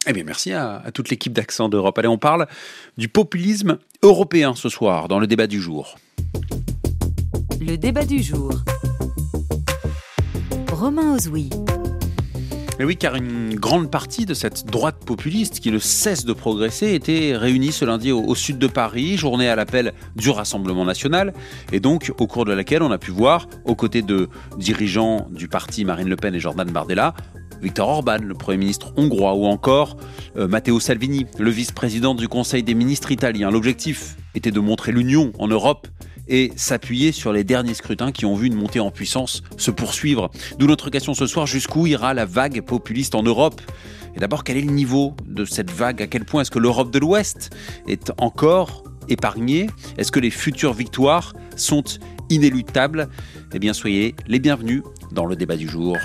Eh bien, merci à toute l'équipe d'Accent d'Europe. Allez, on parle du populisme européen ce soir, dans le débat du jour. Le débat du jour. Romain Ozoui. Et oui, car une grande partie de cette droite populiste qui ne cesse de progresser était réunie ce lundi au sud de Paris, journée à l'appel du Rassemblement national, et donc au cours de laquelle on a pu voir, aux côtés de dirigeants du parti Marine Le Pen et Jordan Bardella, Viktor Orban, le Premier ministre hongrois, ou encore Matteo Salvini, le vice-président du Conseil des ministres italien. L'objectif était de montrer l'union en Europe et s'appuyer sur les derniers scrutins qui ont vu une montée en puissance se poursuivre. D'où notre question ce soir, jusqu'où ira la vague populiste en Europe ? Et d'abord, quel est le niveau de cette vague ? À quel point est-ce que l'Europe de l'Ouest est encore épargnée ? Est-ce que les futures victoires sont inéluctables ? Eh bien, soyez les bienvenus dans le débat du jour.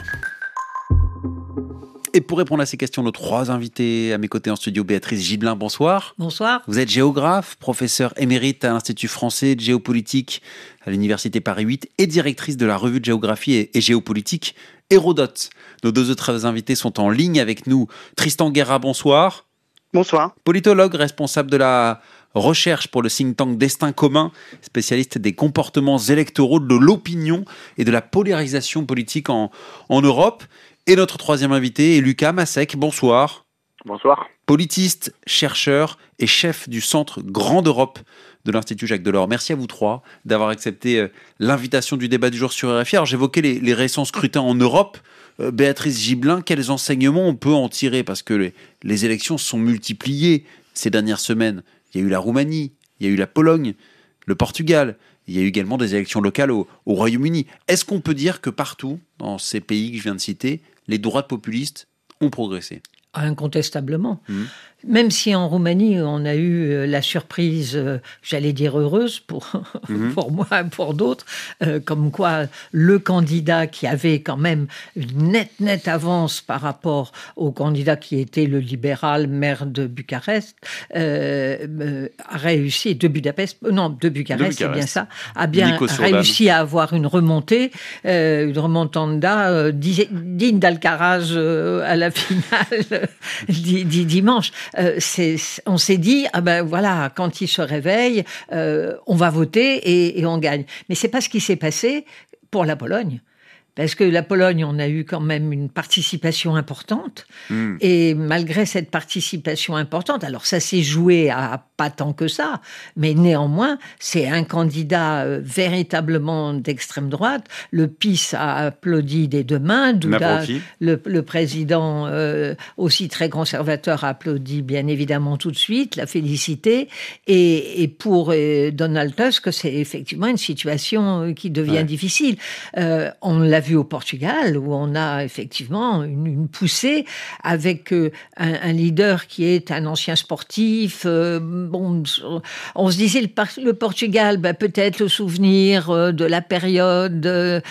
Et pour répondre à ces questions, nos trois invités à mes côtés en studio, Béatrice Gibelin, bonsoir. Bonsoir. Vous êtes géographe, professeur émérite à l'Institut français de géopolitique à l'Université Paris 8 et directrice de la revue de géographie et géopolitique Hérodote. Nos deux autres invités sont en ligne avec nous. Tristan Guerra, bonsoir. Bonsoir. Politologue, responsable de la recherche pour le think tank Destin commun, spécialiste des comportements électoraux, de l'opinion et de la polarisation politique en Europe. Et notre troisième invité est Lucas Masek. Bonsoir. Bonsoir. Politiste, chercheur et chef du Centre Grande Europe de l'Institut Jacques Delors. Merci à vous trois d'avoir accepté l'invitation du débat du jour sur RFI. Alors j'évoquais les récents scrutins en Europe. Béatrice Gibelin, quels enseignements on peut en tirer ? Parce que les élections se sont multipliées ces dernières semaines. Il y a eu la Roumanie, il y a eu la Pologne, le Portugal. Il y a eu également des élections locales au Royaume-Uni. Est-ce qu'on peut dire que partout, dans ces pays que je viens de citer, les droites populistes ont progressé ? Incontestablement. Même si en Roumanie, on a eu la surprise, j'allais dire heureuse pour moi et pour d'autres, comme quoi le candidat qui avait quand même une nette avance par rapport au candidat qui était le libéral maire de Bucarest, a réussi, de Bucarest, c'est bien ça, a bien réussi à avoir une remontada digne d'Alcaraz à la finale dimanche. On s'est dit, voilà, quand il se réveille, on va voter et on gagne. Mais c'est pas ce qui s'est passé pour la Pologne. Parce que la Pologne, on a eu quand même une participation importante. Et malgré cette participation importante, alors ça s'est joué à pas tant que ça, mais néanmoins, c'est un candidat véritablement d'extrême droite. Le PiS a applaudi des deux mains. Le président, aussi très conservateur, a applaudi bien évidemment tout de suite, l'a félicité. Et pour Donald Tusk, c'est effectivement une situation qui devient difficile. On l'a vu au Portugal, où on a effectivement une poussée avec un leader qui est un ancien sportif. On se disait le Portugal, peut-être le souvenir de la période de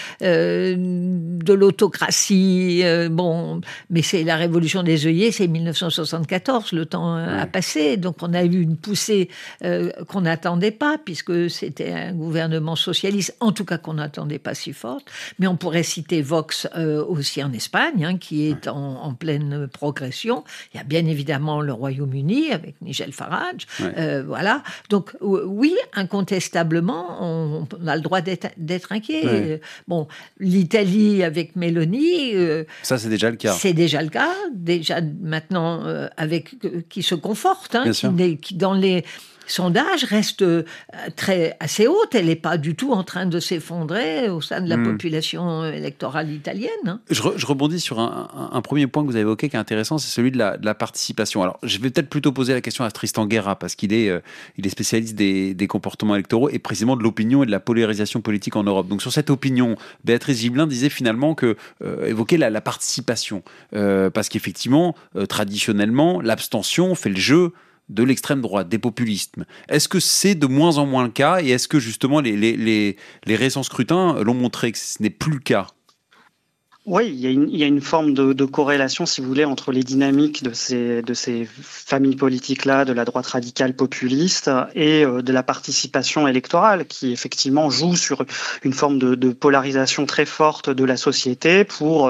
l'autocratie. Mais c'est la révolution des œillets, c'est 1974, le temps a passé. Donc on a eu une poussée qu'on n'attendait pas, puisque c'était un gouvernement socialiste, en tout cas qu'on n'attendait pas si forte. Mais on pourrait citer Vox aussi en Espagne, qui est en pleine progression. Il y a bien évidemment le Royaume-Uni avec Nigel Farage. Voilà. Donc oui, incontestablement, on a le droit d'être inquiet. L'Italie avec Meloni... ça, c'est déjà le cas. C'est déjà le cas. Déjà maintenant, qui se conforte, qui dans les sondage reste assez haute. Elle n'est pas du tout en train de s'effondrer au sein de la population électorale italienne. Je rebondis sur un premier point que vous avez évoqué qui est intéressant, c'est celui de la participation. Alors, je vais peut-être plutôt poser la question à Tristan Guerra, parce qu'il est spécialiste des comportements électoraux et précisément de l'opinion et de la polarisation politique en Europe. Donc, sur cette opinion, Béatrice Gibelin disait finalement évoquer la participation. Parce qu'effectivement, traditionnellement, l'abstention fait le jeu de l'extrême droite, des populistes. Est-ce que c'est de moins en moins le cas, et est-ce que justement les récents scrutins l'ont montré que ce n'est plus le cas ? Oui, il y a une forme de corrélation, si vous voulez, entre les dynamiques de ces familles politiques-là, de la droite radicale populiste et de la participation électorale, qui effectivement joue sur une forme de polarisation très forte de la société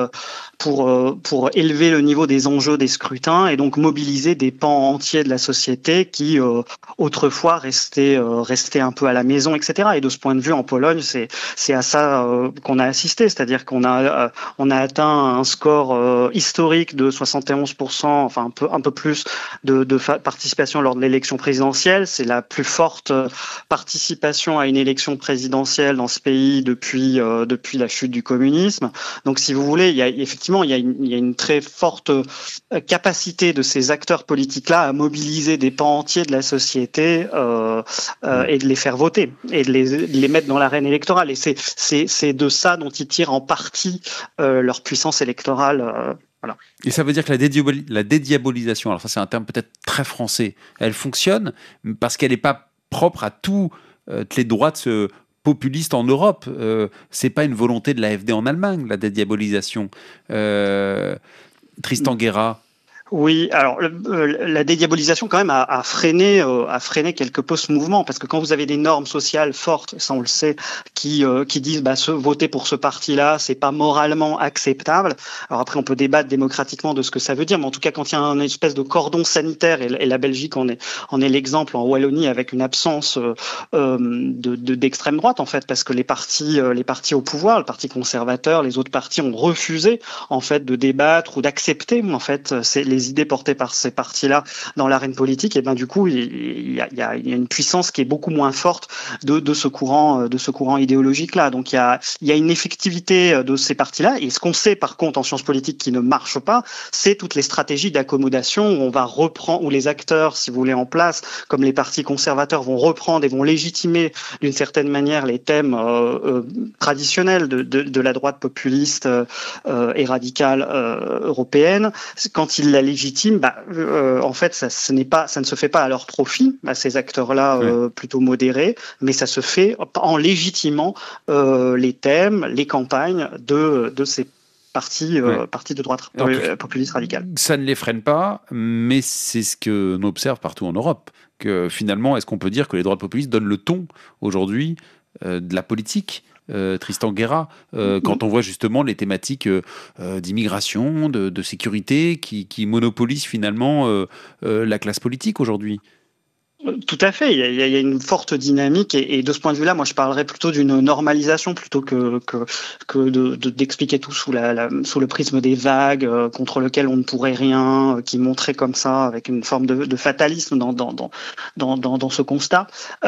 pour élever le niveau des enjeux des scrutins et donc mobiliser des pans entiers de la société qui autrefois restaient un peu à la maison, etc. Et de ce point de vue, en Pologne, c'est à ça qu'on a assisté, c'est-à-dire qu'on a atteint un score historique de 71%, enfin un peu plus de participation lors de l'élection présidentielle. C'est la plus forte participation à une élection présidentielle dans ce pays depuis la chute du communisme. Donc, si vous voulez, il y a une très forte capacité de ces acteurs politiques-là à mobiliser des pans entiers de la société et de les faire voter et de les mettre dans l'arène électorale. Et c'est de ça dont ils tirent en partie leur puissance électorale. Voilà. Et ça veut dire que la dédiabolisation, alors ça c'est un terme peut-être très français, elle fonctionne parce qu'elle n'est pas propre à toutes les droites populistes en Europe. C'est pas une volonté de l'AfD en Allemagne, la dédiabolisation. Tristan Guerrat. Oui, alors la dédiabolisation quand même a freiné quelque peu ce mouvement, parce que quand vous avez des normes sociales fortes, ça on le sait, qui disent voter pour ce parti-là, c'est pas moralement acceptable. Alors après on peut débattre démocratiquement de ce que ça veut dire, mais en tout cas quand il y a une espèce de cordon sanitaire, et la Belgique en est l'exemple en Wallonie, avec une absence d'extrême droite en fait, parce que les partis au pouvoir, le parti conservateur, les autres partis ont refusé en fait de débattre ou d'accepter en fait les idées portées par ces partis-là dans l'arène politique. Et du coup il y a une puissance qui est beaucoup moins forte de ce courant idéologique-là. Donc il y a une effectivité de ces partis-là. Et ce qu'on sait par contre en sciences politiques qui ne marche pas, c'est toutes les stratégies d'accommodation où on va reprendre, où les acteurs, si vous voulez, en place, comme les partis conservateurs, vont reprendre et vont légitimer d'une certaine manière les thèmes traditionnels de la droite populiste et radicale européenne. Quand ils la légitiment, en fait, ça ne se fait pas à leur profit, à ces acteurs-là plutôt modérés, mais ça se fait en légitimant les thèmes, les campagnes de ces partis de droite populiste radicale. Ça ne les freine pas, mais c'est ce qu'on observe partout en Europe. Que finalement, est-ce qu'on peut dire que les droites populistes donnent le ton aujourd'hui de la politique ? Tristan Guerrat, quand on voit justement les thématiques d'immigration, de sécurité qui monopolisent finalement la classe politique aujourd'hui. Tout à fait, il y a une forte dynamique et de ce point de vue-là, moi je parlerais plutôt d'une normalisation plutôt que d'expliquer tout sous le prisme des vagues contre lequel on ne pourrait rien, qui montrait comme ça avec une forme de fatalisme dans ce constat.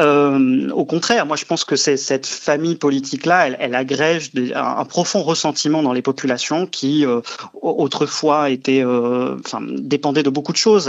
Au contraire, moi je pense que cette famille politique-là, elle agrège un profond ressentiment dans les populations qui autrefois dépendaient de beaucoup de choses.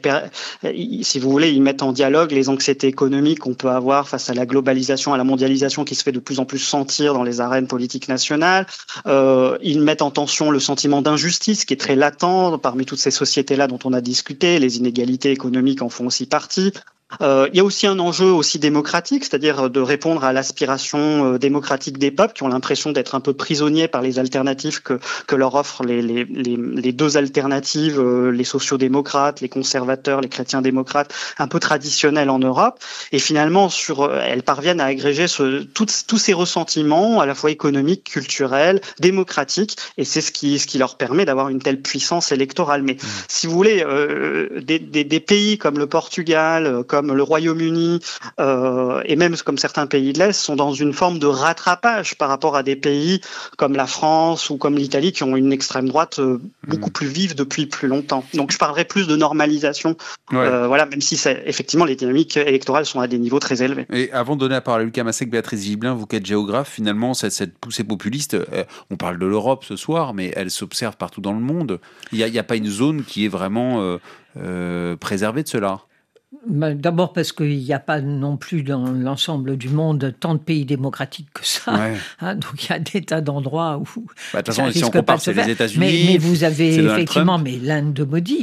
Si vous voulez, ils mettent en dialogue les anxiétés économiques qu'on peut avoir face à la globalisation, à la mondialisation qui se fait de plus en plus sentir dans les arènes politiques nationales. Ils mettent en tension le sentiment d'injustice qui est très latent parmi toutes ces sociétés-là dont on a discuté. Les inégalités économiques en font aussi partie. Il y a aussi un enjeu aussi démocratique, c'est-à-dire de répondre à l'aspiration démocratique des peuples qui ont l'impression d'être un peu prisonniers par les alternatives que leur offrent les deux alternatives, les sociaux-démocrates, les conservateurs, les chrétiens-démocrates, un peu traditionnels en Europe. Et finalement, elles parviennent à agréger tous ces ressentiments, à la fois économiques, culturels, démocratiques, et c'est ce qui leur permet d'avoir une telle puissance électorale. Mais si vous voulez, des pays comme le Portugal, comme le Royaume-Uni et même comme certains pays de l'Est sont dans une forme de rattrapage par rapport à des pays comme la France ou comme l'Italie qui ont une extrême droite beaucoup plus vive depuis plus longtemps. Donc je parlerais plus de normalisation, même si effectivement les dynamiques électorales sont à des niveaux très élevés. Et avant de donner la parole à Lucas Masek, Béatrice Gibelin, vous qui êtes géographe, finalement cette poussée populiste, on parle de l'Europe ce soir, mais elle s'observe partout dans le monde. Il n'y a pas une zone qui est vraiment préservée de cela. D'abord parce qu'il n'y a pas non plus dans l'ensemble du monde tant de pays démocratiques que ça. Donc il y a des tas d'endroits où... De toute façon, si on compare, c'est les États-Unis. Mais vous avez effectivement l'Inde de Modi.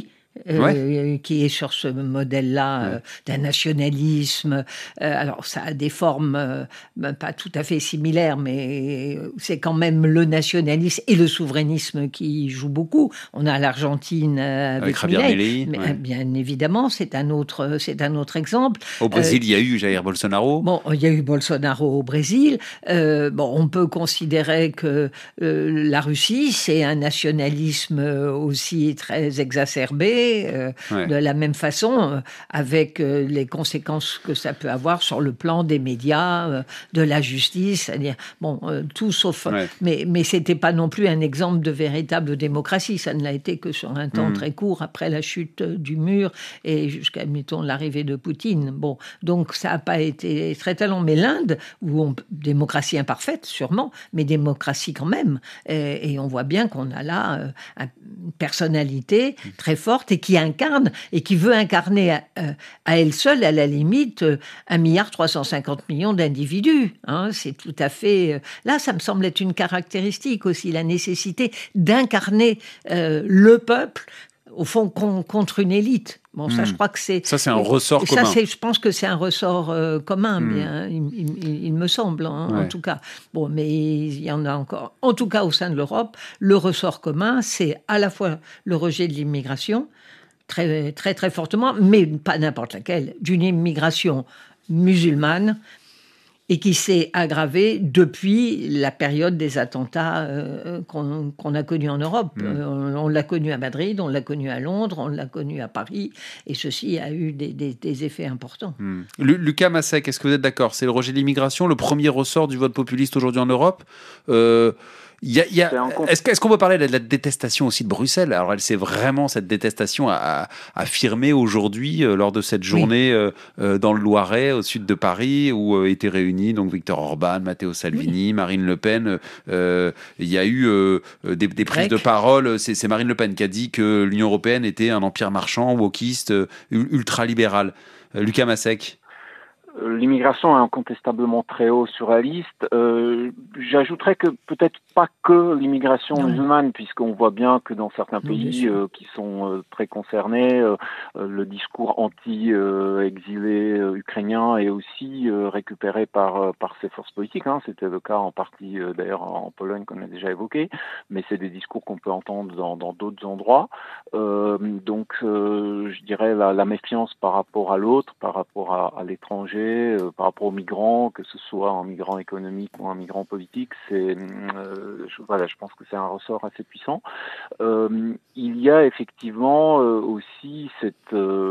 qui est sur ce modèle-là d'un nationalisme. Alors, ça a des formes pas tout à fait similaires, mais c'est quand même le nationalisme et le souverainisme qui jouent beaucoup. On a l'Argentine avec Milei, mais bien évidemment, c'est un autre exemple. Au Brésil, il y a eu Jair Bolsonaro. Bon, il y a eu Bolsonaro au Brésil. On peut considérer que la Russie, c'est un nationalisme aussi très exacerbé, de la même façon, avec les conséquences que ça peut avoir sur le plan des médias, de la justice, c'est-à-dire, tout sauf... Mais c'était pas non plus un exemple de véritable démocratie. Ça ne l'a été que sur un temps très court, après la chute du mur et jusqu'à, mettons, l'arrivée de Poutine. Bon, donc ça n'a pas été très talent. Mais l'Inde, démocratie imparfaite, sûrement, mais démocratie quand même. Et on voit bien qu'on a là une personnalité très forte et qui incarne, et qui veut incarner à elle seule, à la limite, 1,350 milliard d'individus. C'est tout à fait... Là, ça me semble être une caractéristique aussi, la nécessité d'incarner le peuple, au fond, contre une élite. Bon, ça, je crois que c'est... Ça, c'est un ressort commun. Je pense que c'est un ressort commun, bien, il me semble, en tout cas. Bon, mais il y en a encore. En tout cas, au sein de l'Europe, le ressort commun, c'est à la fois le rejet de l'immigration, très, très, très fortement, mais pas n'importe laquelle, d'une immigration musulmane, et qui s'est aggravée depuis la période des attentats qu'on a connus en Europe. On l'a connu à Madrid, on l'a connu à Londres, on l'a connu à Paris, et ceci a eu des effets importants. Lucas Masek, est-ce que vous êtes d'accord? C'est le rejet de l'immigration, le premier ressort du vote populiste aujourd'hui en Europe. Est-ce qu'on peut parler de la détestation aussi de Bruxelles? Alors, c'est vraiment cette détestation affirmée aujourd'hui lors de cette journée dans le Loiret, au sud de Paris, où étaient réunis donc Viktor Orban, Matteo Salvini, Marine Le Pen. Il y a eu des prises de parole. C'est Marine Le Pen qui a dit que l'Union européenne était un empire marchand, wokiste, ultralibéral. Lucas Masek. L'immigration est incontestablement très haut sur la liste. J'ajouterais que peut-être pas que l'immigration musulmane, puisqu'on voit bien que dans certains pays qui sont très concernés, le discours anti-exilés ukrainiens est aussi récupéré par ces forces politiques. C'était le cas en partie d'ailleurs en Pologne qu'on a déjà évoqué, mais c'est des discours qu'on peut entendre dans d'autres endroits. Donc je dirais la méfiance par rapport à l'autre, par rapport à l'étranger, par rapport aux migrants, que ce soit un migrant économique ou un migrant politique, je pense que c'est un ressort assez puissant. Il y a effectivement aussi cette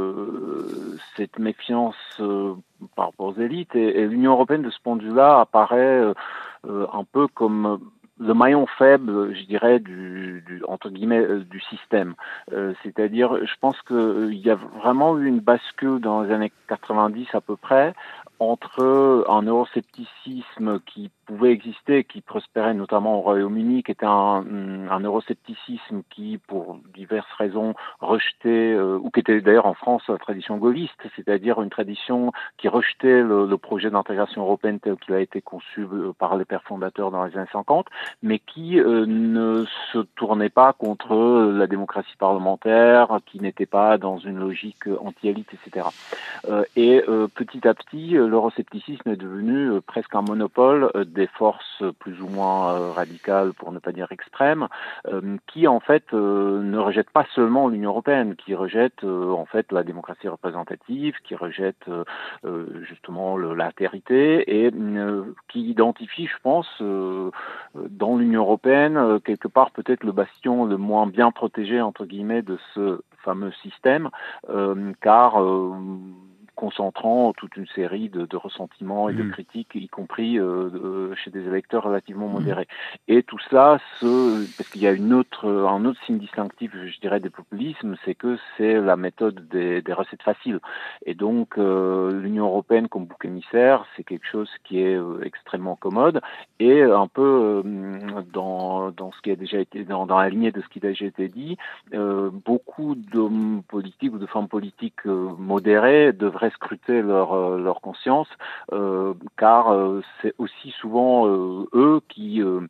méfiance par rapport aux élites, et l'Union européenne de ce point de vue-là apparaît un peu comme le maillon faible, je dirais, entre guillemets, du système. C'est-à-dire, je pense qu'il y a vraiment eu une bascule dans les années 90 à peu près, entre un euroscepticisme qui pouvait exister, qui prospérait notamment au Royaume-Uni, qui était un euroscepticisme qui, pour diverses raisons, rejetait, ou qui était d'ailleurs en France la tradition gaulliste, c'est-à-dire une tradition qui rejetait le projet d'intégration européenne tel qu'il a été conçu par les pères fondateurs dans les années 50, mais qui ne se tournait pas contre la démocratie parlementaire, qui n'était pas dans une logique anti-élite, etc. Et petit à petit, l'euroscepticisme est devenu presque un monopole des forces plus ou moins radicales, pour ne pas dire extrêmes, qui en fait ne rejettent pas seulement l'Union européenne, qui rejettent en fait la démocratie représentative, qui rejettent justement l'altérité, et qui identifient, je pense, dans l'Union européenne, quelque part peut-être le bastion le moins bien protégé, entre guillemets, de ce fameux système, car concentrant toute une série de ressentiments et de critiques, y compris chez des électeurs relativement modérés. Et tout cela, parce qu'il y a un autre signe distinctif, je dirais, des populismes, c'est que c'est la méthode des recettes faciles. Et donc, l'Union européenne comme bouc émissaire, c'est quelque chose qui est extrêmement commode, et un peu dans ce qui a déjà été, dans la lignée de ce qui a déjà été dit, beaucoup d'hommes politiques ou de femmes politiques modérés devraient scruter leur conscience, car c'est aussi souvent eux qui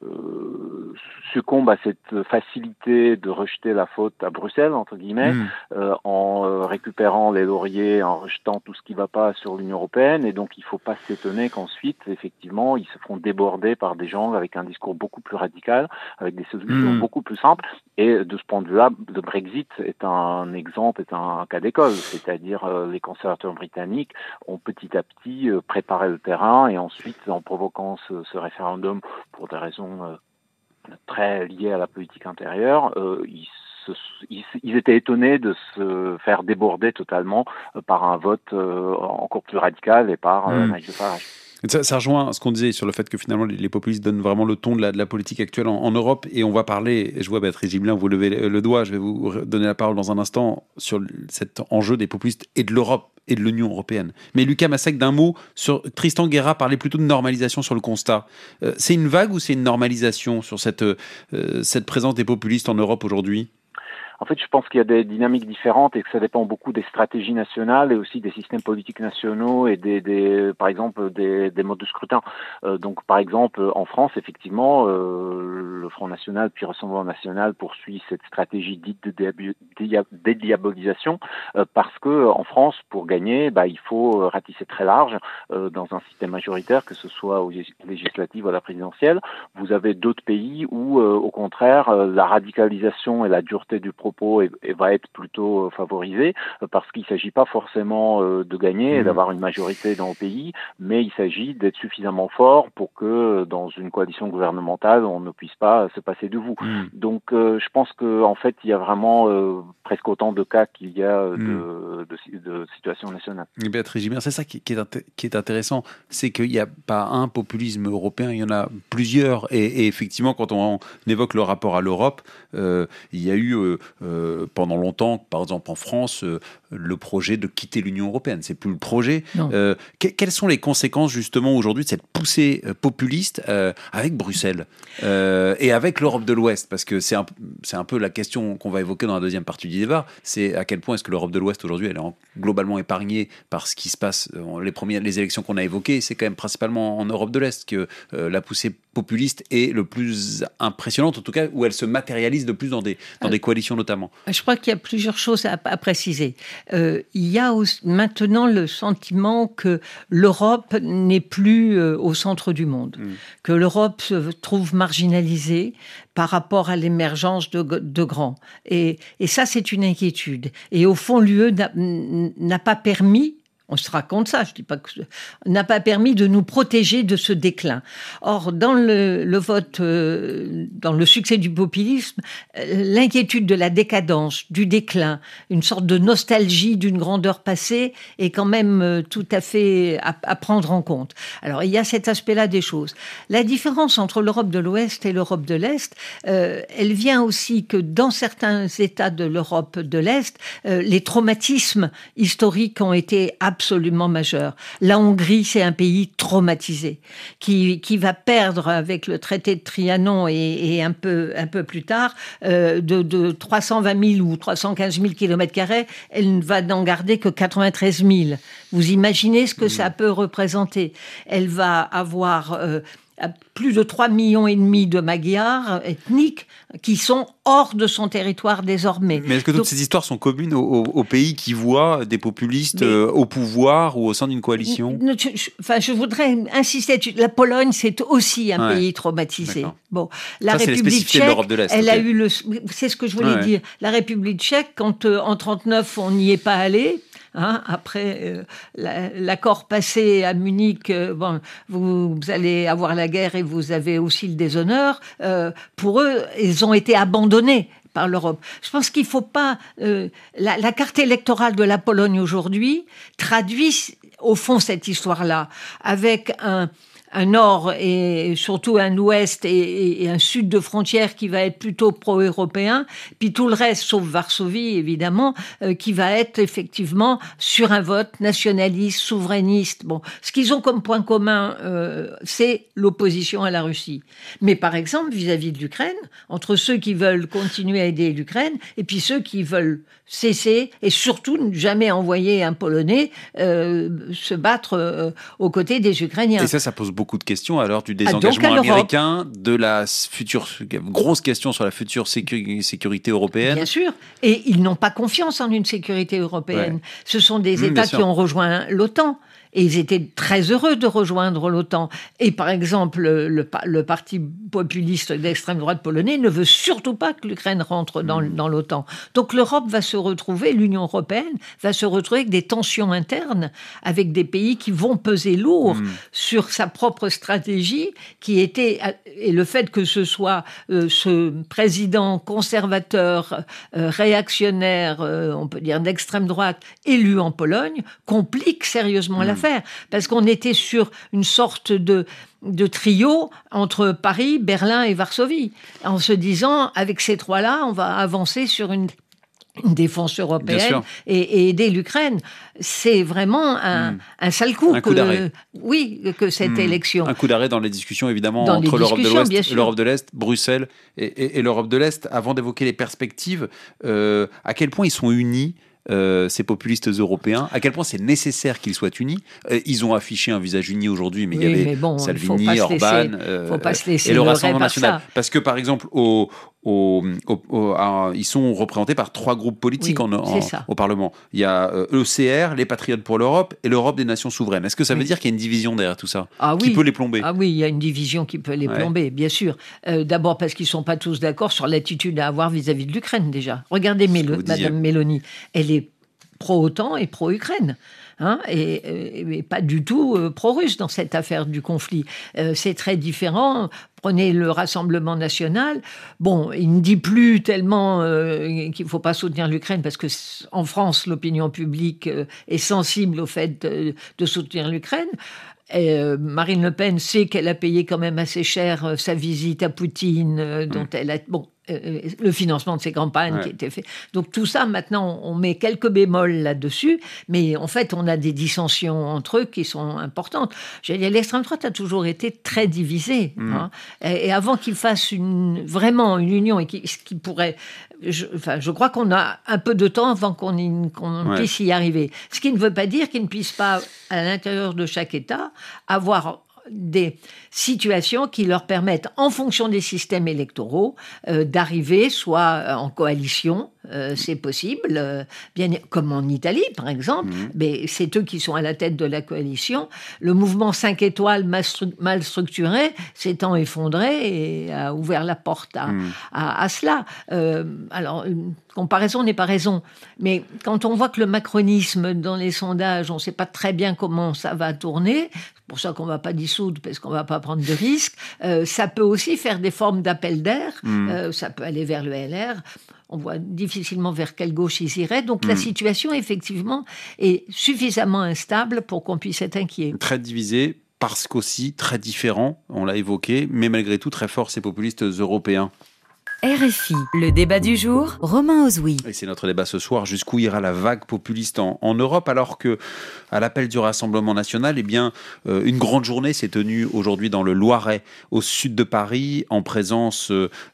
succombe à cette facilité de rejeter la faute à Bruxelles, entre guillemets, en récupérant les lauriers, en rejetant tout ce qui ne va pas sur l'Union européenne. Et donc, il ne faut pas s'étonner qu'ensuite, effectivement, ils se feront déborder par des gens avec un discours beaucoup plus radical, avec des solutions beaucoup plus simples. Et de ce point de vue-là, le Brexit est un exemple, est un cas d'école. C'est-à-dire, les conservateurs britanniques ont petit à petit préparé le terrain et ensuite, en provoquant ce référendum pour des raisons très liées à la politique intérieure, ils étaient étonnés de se faire déborder totalement par un vote encore plus radical et par Nigel Farage. Ça rejoint ce qu'on disait sur le fait que finalement les populistes donnent vraiment le ton de la politique actuelle en Europe, et on va parler, je vois Béatrice Gibelin, vous levez le doigt, je vais vous donner la parole dans un instant sur cet enjeu des populistes et de l'Europe et de l'Union européenne. Mais Lucas Massec, d'un mot, sur Tristan Guerra parlait plutôt de normalisation sur le constat. C'est une vague ou c'est une normalisation sur cette présence des populistes en Europe aujourd'hui ? En fait, je pense qu'il y a des dynamiques différentes et que ça dépend beaucoup des stratégies nationales et aussi des systèmes politiques nationaux et par exemple, des modes de scrutin. Donc, par exemple, en France, effectivement, le Front National puis Rassemblement National poursuit cette stratégie dite de dédiabolisation parce que en France, pour gagner, il faut ratisser très large dans un système majoritaire, que ce soit aux législatives ou à la présidentielle. Vous avez d'autres pays où, au contraire, la radicalisation et la dureté du propos va être plutôt favorisé parce qu'il ne s'agit pas forcément de gagner et d'avoir une majorité dans le pays, mais il s'agit d'être suffisamment fort pour que dans une coalition gouvernementale, on ne puisse pas se passer de vous. Donc je pense qu'en fait, il y a vraiment presque autant de cas qu'il y a de situations nationales. Béatrice Gibelin, c'est ça qui est intéressant, c'est qu'il n'y a pas un populisme européen, il y en a plusieurs, et effectivement, quand on évoque le rapport à l'Europe, il y a eu pendant longtemps, par exemple en France, le projet de quitter l'Union européenne. C'est plus le projet. Quelles sont les conséquences justement aujourd'hui de cette poussée populiste avec Bruxelles et avec l'Europe de l'Ouest? Parce que c'est un peu la question qu'on va évoquer dans la deuxième partie du débat. C'est à quel point est-ce que l'Europe de l'Ouest aujourd'hui, elle est globalement épargnée par ce qui se passe. Les élections qu'on a évoquées, c'est quand même principalement en Europe de l'Est que la poussée populiste est le plus impressionnante, en tout cas où elle se matérialise de plus dans des coalitions notamment. Je crois qu'il y a plusieurs choses à préciser. Il y a maintenant le sentiment que l'Europe n'est plus au centre du monde, que l'Europe se trouve marginalisée par rapport à l'émergence de grands. Et ça, c'est une inquiétude. Et au fond, l'UE n'a pas permis, on se raconte ça, je dis pas que n'a pas permis de nous protéger de ce déclin. Or, dans le vote, dans le succès du populisme, l'inquiétude de la décadence, du déclin, une sorte de nostalgie d'une grandeur passée est quand même tout à fait à prendre en compte. Alors, il y a cet aspect-là des choses. La différence entre l'Europe de l'Ouest et l'Europe de l'Est, elle vient aussi que dans certains États de l'Europe de l'Est, les traumatismes historiques ont été absolument majeur. La Hongrie, c'est un pays traumatisé qui va perdre avec le traité de Trianon et un peu plus tard de 320 000 ou 315 000 km², elle ne va n'en garder que 93 000. Vous imaginez ce que ça peut représenter. Elle va avoir plus de 3,5 millions de Magyars ethniques qui sont hors de son territoire désormais. Mais est-ce que toutes ces histoires sont communes aux pays qui voient des populistes au pouvoir ou au sein d'une coalition ? Je voudrais insister. La Pologne, c'est aussi un pays traumatisé. D'accord. Bon, la République tchèque, de l'Europe de l'Est, elle a eu c'est ce que je voulais dire. La République tchèque, quand en 1939, on n'y est pas allé. Après l'accord passé à Munich, vous allez avoir la guerre et vous avez aussi le déshonneur. Pour eux, ils ont été abandonnés par l'Europe. Je pense qu'il ne faut pas... la carte électorale de la Pologne aujourd'hui traduit au fond cette histoire-là, avec un nord et surtout un ouest et un sud de frontière qui va être plutôt pro-européen, puis tout le reste, sauf Varsovie évidemment, qui va être effectivement sur un vote nationaliste, souverainiste. Bon, ce qu'ils ont comme point commun, c'est l'opposition à la Russie. Mais par exemple, vis-à-vis de l'Ukraine, entre ceux qui veulent continuer à aider l'Ukraine et puis ceux qui veulent cesser et surtout ne jamais envoyer un Polonais se battre aux côtés des Ukrainiens. Et ça pose beaucoup beaucoup de questions à l'heure du désengagement américain, de la future grosse question sur la future sécurité européenne. Bien sûr. Et ils n'ont pas confiance en une sécurité européenne. Ce sont des États qui ont rejoint l'OTAN. Et ils étaient très heureux de rejoindre l'OTAN. Et par exemple, le parti populiste d'extrême droite polonais ne veut surtout pas que l'Ukraine rentre dans l'OTAN. Donc l'Europe va se retrouver, l'Union européenne va se retrouver avec des tensions internes, avec des pays qui vont peser lourd sur sa propre stratégie, et le fait que ce soit ce président conservateur, réactionnaire, on peut dire d'extrême droite, élu en Pologne, complique sérieusement l'affaire. Parce qu'on était sur une sorte de trio entre Paris, Berlin et Varsovie, en se disant, avec ces trois-là, on va avancer sur une défense européenne et aider l'Ukraine. C'est vraiment un sale coup. Un coup d'arrêt. Oui, que cette élection. Un coup d'arrêt dans les discussions, évidemment, entre l'Europe de l'Ouest, l'Europe de l'Est, Bruxelles et l'Europe de l'Est. Avant d'évoquer les perspectives, à quel point ils sont unis, ces populistes européens, à quel point c'est nécessaire qu'ils soient unis. Ils ont affiché un visage uni aujourd'hui, mais il y avait Salvini, Orban et le Rassemblement national. Parce que, par exemple, ils sont représentés par 3 groupes politiques au Parlement. Il y a l'ECR, les Patriotes pour l'Europe et l'Europe des Nations souveraines. Est-ce que ça veut dire qu'il y a une division derrière tout ça qui peut les plomber? Ah oui, il y a une division qui peut les plomber, bien sûr. D'abord parce qu'ils ne sont pas tous d'accord sur l'attitude à avoir vis-à-vis de l'Ukraine, déjà. Regardez Madame Meloni, elle est pro-OTAN et pro-Ukraine. Et pas du tout pro-russe dans cette affaire du conflit. C'est très différent. Prenez le Rassemblement national. Bon, il ne dit plus tellement qu'il ne faut pas soutenir l'Ukraine parce que en France, l'opinion publique est sensible au fait de soutenir l'Ukraine. Marine Le Pen sait qu'elle a payé quand même assez cher sa visite à Poutine, dont elle a... le financement de ses campagnes qui était fait. Donc tout ça, maintenant, on met quelques bémols là-dessus, mais en fait, on a des dissensions entre eux qui sont importantes. L'extrême droite a toujours été très divisée. Et avant qu'il fasse vraiment une union, et qui pourrait... Je crois qu'on a un peu de temps avant qu'on puisse y arriver. Ce qui ne veut pas dire qu'il ne puisse pas, à l'intérieur de chaque État, avoir des situations qui leur permettent, en fonction des systèmes électoraux, d'arriver soit en coalition, c'est possible, bien comme en Italie par exemple, mais c'est eux qui sont à la tête de la coalition. Le mouvement 5 étoiles mal structuré s'étant effondré et a ouvert la porte à cela. Alors, comparaison n'est pas raison, mais quand on voit que le macronisme dans les sondages, on ne sait pas très bien comment ça va tourner, c'est pour ça qu'on ne va pas dissoudre parce qu'on ne va pas prendre de risques, ça peut aussi faire des formes d'appel d'air, ça peut aller vers le LR. On voit difficilement vers quelle gauche ils iraient. Donc la situation, effectivement, est suffisamment instable pour qu'on puisse être inquiet. Très divisé, parce qu'aussi très différent, on l'a évoqué, mais malgré tout très fort, ces populistes européens. RFI, le débat du jour, Romain Ozoui. Et c'est notre débat ce soir. Jusqu'où ira la vague populiste en Europe, alors que, à l'appel du Rassemblement national, une grande journée s'est tenue aujourd'hui dans le Loiret, au sud de Paris, en présence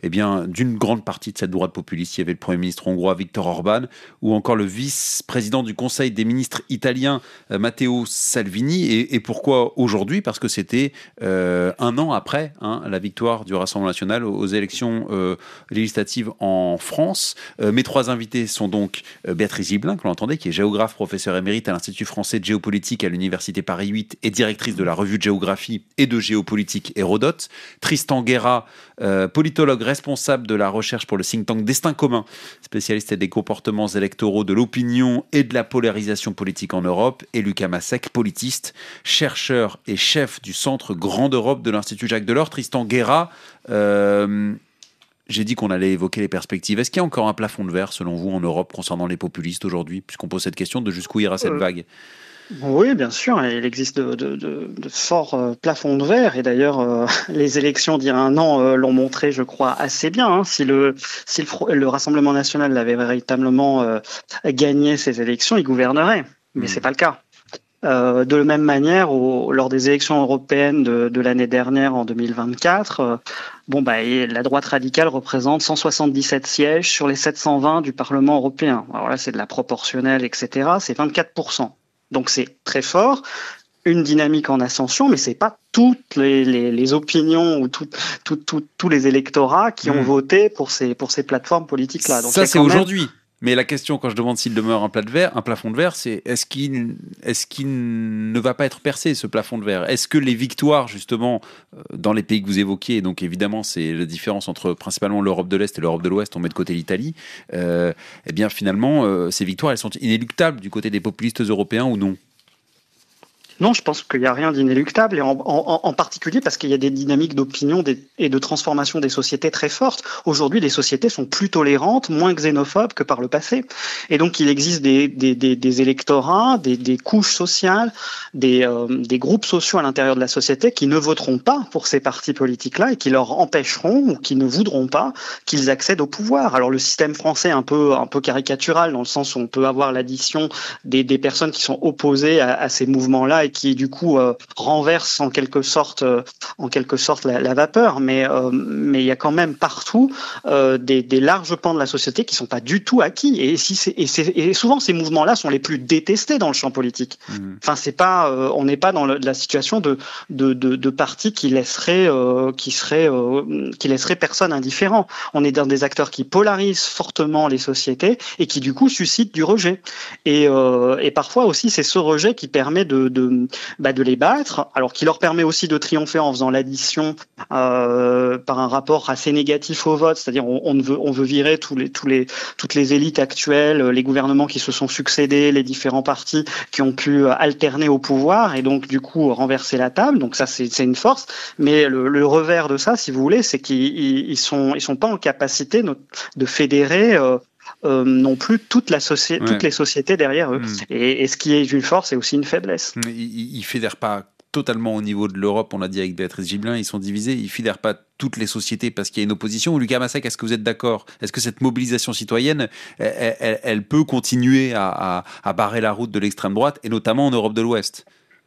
d'une grande partie de cette droite populiste. Il y avait le Premier ministre hongrois Viktor Orban, ou encore le vice-président du Conseil des ministres italien Matteo Salvini. Et pourquoi aujourd'hui ? Parce que c'était 1 an après la victoire du Rassemblement national aux élections législatives en France. Mes 3 invités sont donc Béatrice Gibelin, que l'on entendait, qui est géographe, professeur émérite à l'Institut français de géopolitique à l'Université Paris 8 et directrice de la revue de géographie et de géopolitique Hérodote. Tristan Guerra, politologue responsable de la recherche pour le think tank Destin commun, spécialiste des comportements électoraux, de l'opinion et de la polarisation politique en Europe. Et Lucas Masek, politiste, chercheur et chef du Centre Grande Europe de l'Institut Jacques Delors. Tristan Guerra, j'ai dit qu'on allait évoquer les perspectives. Est-ce qu'il y a encore un plafond de verre, selon vous, en Europe, concernant les populistes aujourd'hui, puisqu'on pose cette question de jusqu'où ira cette vague ? Oui, bien sûr. Il existe de forts plafonds de verre. Et d'ailleurs, les élections d'il y a 1 an l'ont montré, je crois, assez bien. Si le Rassemblement national avait véritablement gagné ces élections, il gouvernerait. Mais c'est pas le cas. De la même manière, lors des élections européennes de l'année dernière, en 2024, la droite radicale représente 177 sièges sur les 720 du Parlement européen. Alors là, c'est de la proportionnelle, etc. C'est 24%. Donc c'est très fort. une dynamique en ascension, mais c'est pas toutes les opinions ou tous les électorats qui ont voté pour ces plateformes politiques-là. Donc, ça, c'est aujourd'hui. Mais la question, quand je demande s'il demeure un plafond de verre, c'est est-ce qu'il ne va pas être percé, ce plafond de verre ? Est-ce que les victoires, justement, dans les pays que vous évoquiez, donc évidemment, c'est la différence entre principalement l'Europe de l'Est et l'Europe de l'Ouest, on met de côté l'Italie, eh bien finalement, ces victoires, elles sont inéluctables du côté des populistes européens ou non ? Non, je pense qu'il n'y a rien d'inéluctable, et en particulier parce qu'il y a des dynamiques d'opinion et de transformation des sociétés très fortes. Aujourd'hui, les sociétés sont plus tolérantes, moins xénophobes que par le passé. Et donc, il existe des électorats, des couches sociales, des groupes sociaux à l'intérieur de la société qui ne voteront pas pour ces partis politiques-là et qui leur empêcheront ou qui ne voudront pas qu'ils accèdent au pouvoir. Alors, le système français est un peu caricatural dans le sens où on peut avoir l'addition des personnes qui sont opposées à ces mouvements-là et qui du coup renverse en quelque sorte la vapeur, mais il y a quand même partout des larges pans de la société qui sont pas du tout acquis, et souvent ces mouvements-là sont les plus détestés dans le champ politique. Enfin, c'est pas on n'est pas dans la situation de partis qui laisseraient personne indifférent. On est dans des acteurs qui polarisent fortement les sociétés et qui du coup suscitent du rejet, et parfois aussi c'est ce rejet qui permet de les battre, alors qui leur permet aussi de triompher en faisant l'addition par un rapport assez négatif au vote, c'est-à-dire on veut virer toutes les élites actuelles, les gouvernements qui se sont succédés, les différents partis qui ont pu alterner au pouvoir et donc du coup renverser la table. Donc ça c'est une force, mais le revers de ça, si vous voulez, c'est qu'ils sont pas en capacité de fédérer non plus toutes les sociétés derrière eux. Et ce qui est une force est aussi une faiblesse. Ils ne fédèrent pas totalement au niveau de l'Europe, on l'a dit avec Béatrice Gibelin, ils sont divisés, ils ne fédèrent pas toutes les sociétés parce qu'il y a une opposition. Lucas Massac, est-ce que vous êtes d'accord ? Est-ce que cette mobilisation citoyenne, elle peut continuer à barrer la route de l'extrême droite, et notamment en Europe de l'Ouest ?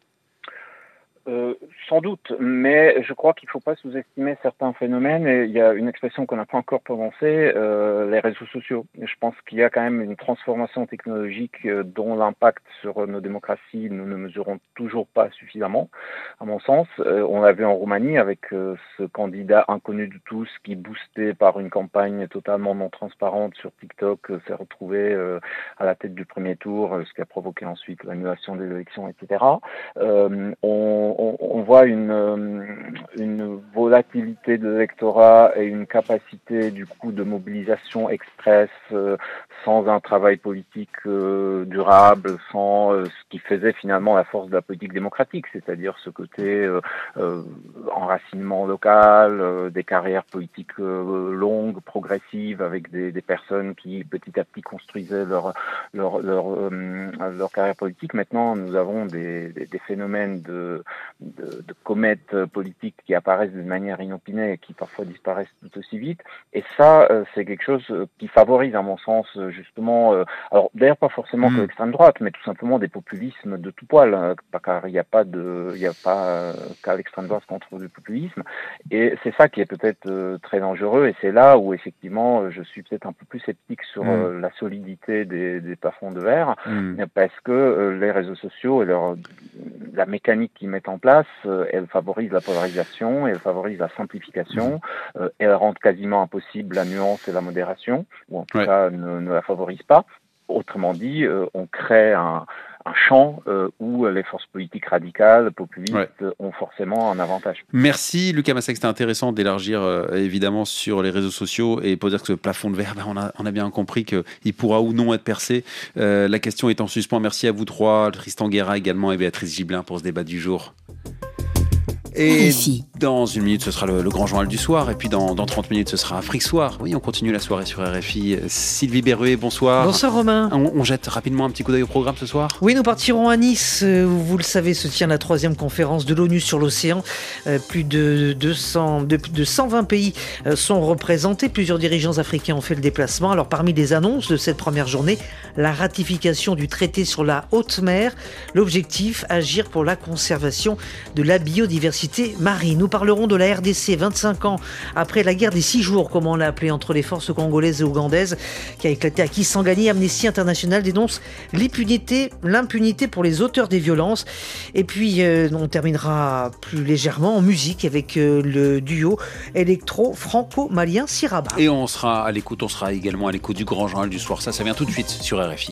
Sans doute, mais je crois qu'il ne faut pas sous-estimer certains phénomènes, et il y a une expression qu'on n'a pas encore prononcée, les réseaux sociaux. Je pense qu'il y a quand même une transformation technologique dont l'impact sur nos démocraties, nous ne mesurons toujours pas suffisamment, à mon sens. On l'a vu en Roumanie avec ce candidat inconnu de tous qui, boosté par une campagne totalement non transparente sur TikTok, s'est retrouvé à la tête du premier tour, ce qui a provoqué ensuite l'annulation des élections, etc. On voit une volatilité de l'électorat et une capacité du coup de mobilisation express sans un travail politique durable, sans ce qui faisait finalement la force de la politique démocratique, c'est-à-dire ce côté enracinement local, des carrières politiques longues, progressives, avec des personnes qui petit à petit construisaient leur carrière politique. Maintenant, nous avons des phénomènes de comètes politiques qui apparaissent de manière inopinée et qui parfois disparaissent tout aussi vite. Et ça, c'est quelque chose qui favorise, à mon sens, justement, alors d'ailleurs pas forcément que l'extrême droite, mais tout simplement des populismes de tout poil, car il n'y a pas qu'à l'extrême droite qu'on trouve du populisme. Et c'est ça qui est peut-être très dangereux, et c'est là où effectivement je suis peut-être un peu plus sceptique sur la solidité des plafonds de verre, parce que les réseaux sociaux et la mécanique qu'ils mettent en place, elle favorise la polarisation, elle favorise la simplification, elle rend quasiment impossible la nuance et la modération, ou en tout cas ne la favorise pas. Autrement dit, on crée un champ où les forces politiques radicales, populistes, ont forcément un avantage. Merci Lucas Massac, c'était intéressant d'élargir évidemment sur les réseaux sociaux, et pour dire que ce plafond de verre, on a bien compris qu'il pourra ou non être percé. La question est en suspens. Merci à vous trois, Tristan Guérat également et Béatrice Gibelin pour ce débat du jour. Et dans une minute, ce sera le grand journal du soir. Et puis dans 30 minutes, ce sera Afrique Soir. Oui, on continue la soirée sur RFI. Sylvie Berruet, bonsoir. Bonsoir Romain. On jette rapidement un petit coup d'œil au programme ce soir. Oui, nous partirons à Nice. Vous le savez, se tient la 3e conférence de l'ONU sur l'océan. Plus de 120 pays sont représentés. Plusieurs dirigeants africains ont fait le déplacement. Alors parmi les annonces de cette première journée, la ratification du traité sur la haute mer. L'objectif, agir pour la conservation de la biodiversité citer Marie. Nous parlerons de la RDC 25 ans après la guerre des 6 jours, comme on l'a appelé, entre les forces congolaises et ougandaises, qui a éclaté à Kisangani. Amnesty International dénonce l'impunité pour les auteurs des violences. Et puis, on terminera plus légèrement en musique avec le duo électro-franco-malien Siraba. Et on sera également à l'écoute du Grand Journal du Soir. Ça vient tout de suite sur RFI.